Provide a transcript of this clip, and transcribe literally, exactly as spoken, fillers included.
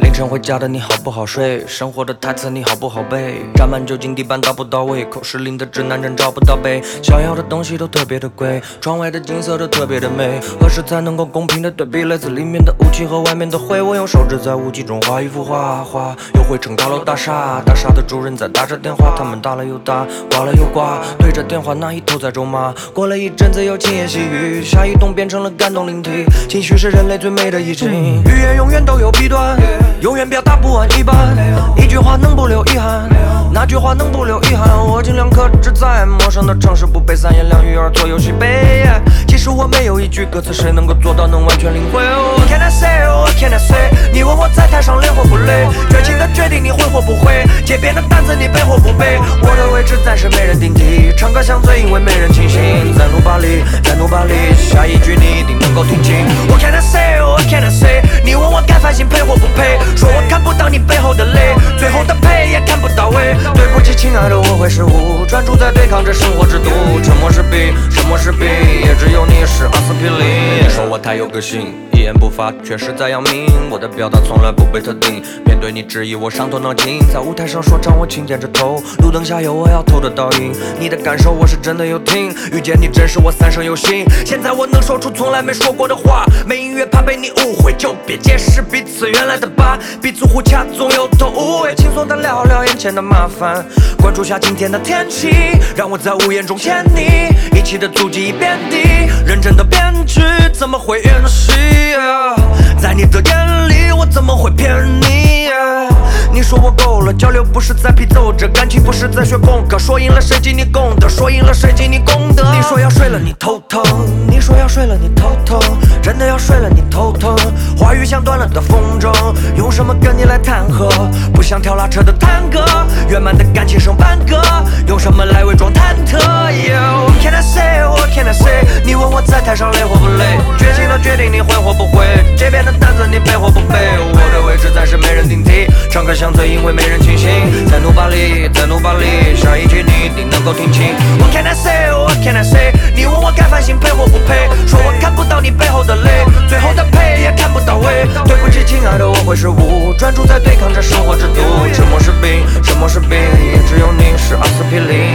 凌晨回家的你好不好睡？生活的台词你好不好背？沾满酒精地板到不到位？口是零的直男真找不到北。想要的东西都特别的贵，窗外的景色都特别的美。何时才能够公平的对比来自里面的雾气和外面的灰？我用手指在雾气中画一幅画，画又绘成高楼大厦。大厦的主人在打着电话，他们打了又打，挂了又挂，对着电话那一头在咒骂。过了一阵子又轻言细语，下一动变成了感动灵体。情绪是人类最美的意境，语言永远都有弊端，永远表达不完一半。一句话能不留遗憾，那句话能不留遗憾？我尽量克制在陌生的城市，不被三言两语而左右西北。其实我没有一句歌词，谁能够做到能完全领会？ What can I say? What can I say? 你问我在台上累或不累？绝情的决定你会或不会？街边的担子你背或不背？我的位置暂时没人顶替，唱歌像醉因为没人清醒。再努把力，再努把力，下一句你一定能够听清。What can I say? What can I say? 你问我该反省配或不配？说我看不到你背后的泪，最后的配也看不到位。对不起亲爱的，我会失误，专注在对抗这生活之毒。沉默是病，沉默是病，也只有你是阿司匹林。你说我太有个性，一言不发却是在要命，我的表达从来不被特定。面对你质疑我伤透脑筋，在舞台上说唱我轻点着头，路灯下有我要偷的倒影。你的感受我是真的有听，遇见你真是我三生有幸。现在我能说出从来没说过的话，没音乐怕被你误会，就别解释彼此原来的疤，彼此互掐总有头无尾，轻松的聊聊眼前的麻烦，关注下今天的天气，让我在屋檐中牵你，一起的足迹已遍地，认真的编剧怎么会演戏、啊、在你的眼里我怎么会骗你、啊、你说我够了，交流不是在批奏着，感情不是在学功课，说赢了谁记你功德，说赢了谁记你功德。你说要睡了你头疼，你说要睡了你头疼，真的要睡了你头疼，话语像断了的风筝，用什么跟你来谈和？不像跳拉车的探戈，圆满的感情剩半个，用什么来伪装忐忑、yeah, What can I say? What can I say? 你问我在台上累或不累？绝情的决定你会或不会？这边的担子你背或不背？我的位置暂时没人顶替，唱歌像醉因为没人清醒。再努把力，再努把力，下一句你一定能够听清。What can I say? What can I say? 你问我该反省配或不配？说我看不到你背后的泪，最后的配也看不到位。对不起亲爱的，我会失误，专注在对抗这生活之毒。沉默是病，沉默是病，也只有你是阿司匹林。